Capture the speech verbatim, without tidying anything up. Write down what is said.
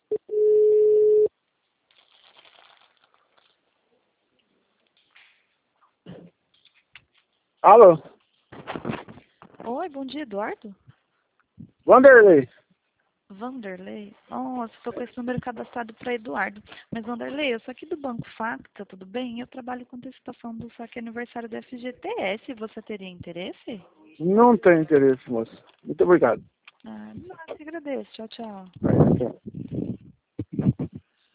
Alô? Oi, bom dia, Eduardo. Vanderlei. Vanderlei? Nossa, estou com esse número cadastrado para Eduardo. Mas, Vanderlei, eu sou aqui do Banco Facta, tudo bem? Eu trabalho com antecipação do saque aniversário da F G T S. Você teria interesse? Não tenho interesse, moço. Muito obrigado. Ah, não, eu que agradeço. Tchau, tchau. Aí, tchau.